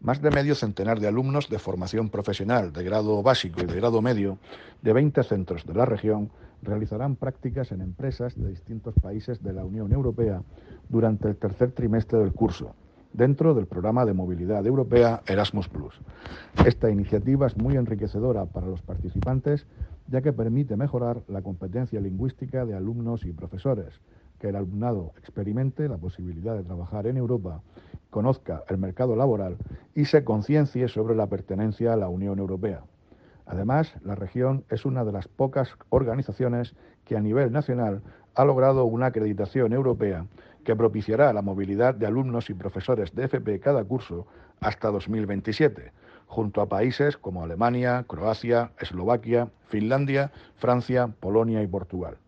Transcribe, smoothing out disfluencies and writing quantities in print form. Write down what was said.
Más de medio centenar de alumnos de formación profesional, de grado básico y de grado medio, de 20 centros de la región, realizarán prácticas en empresas de distintos países de la Unión Europea durante el tercer trimestre del curso, dentro del programa de movilidad europea Erasmus+. Esta iniciativa es muy enriquecedora para los participantes, ya que permite mejorar la competencia lingüística de alumnos y profesores, que el alumnado experimente la posibilidad de trabajar en Europa, conozca el mercado laboral y se conciencie sobre la pertenencia a la Unión Europea. Además, la región es una de las pocas organizaciones que a nivel nacional ha logrado una acreditación europea que propiciará la movilidad de alumnos y profesores de FP cada curso hasta 2027, junto a países como Alemania, Croacia, Eslovaquia, Finlandia, Francia, Polonia y Portugal.